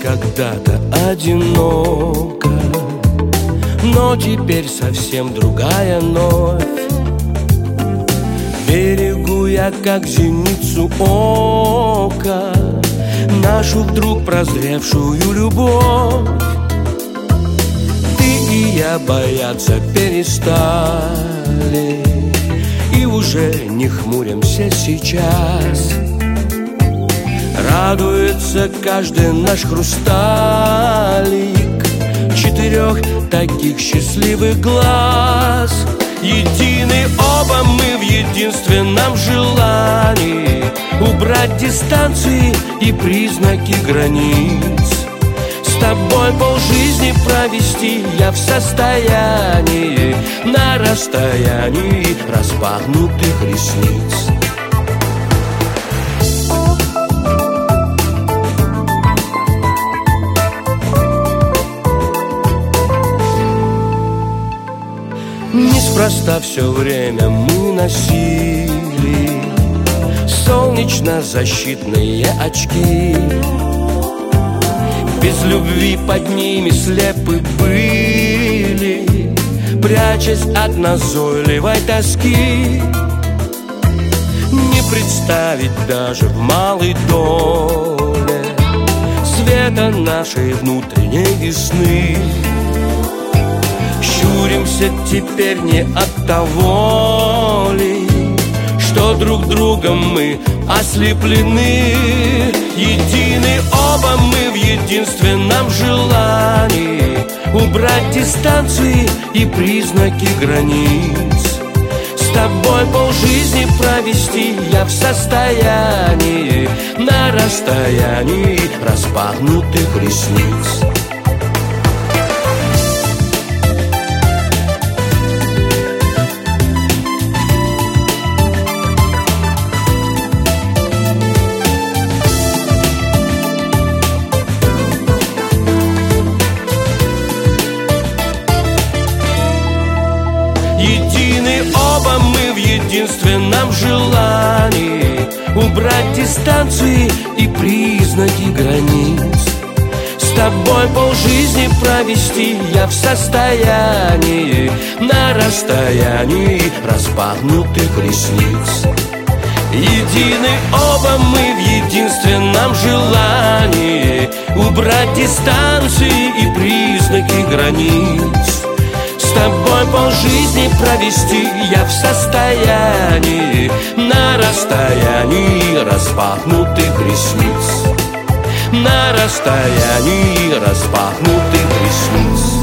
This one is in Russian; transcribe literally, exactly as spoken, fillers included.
когда-то одиноко, но теперь совсем другая новь. Берегу я, как зеницу ока, нашу вдруг прозревшую любовь. Ты и я бояться перестали, и уже не хмуримся сейчас. Радуется каждый наш хрусталик четырех таких счастливых глаз. Едины оба мы в единственном желании убрать дистанции и признаки границ. С тобой полжизни провести я в состоянии на расстоянии распахнутых ресниц. Неспроста все время мы носили солнечно-защитные очки. Без любви под ними слепы были, прячась от назойливой тоски. Не представить даже в малой доле света нашей внутренней весны. Щуримся теперь не от того ли, что друг другом мы ослеплены. Едины оба мы в единственном желании убрать дистанции и признаки границ. С тобой полжизни провести я в состоянии на расстоянии распахнутых ресниц. Едины оба мы в единственном желании убрать дистанции и признаки границ. С тобой полжизни провести я в состоянии на расстоянии распахнутых ресниц. Едины оба мы в единственном желании убрать дистанции и признаки границ. С тобой полжизни провести я в состоянии на расстоянии распахнутых ресниц. На расстоянии распахнутых ресниц.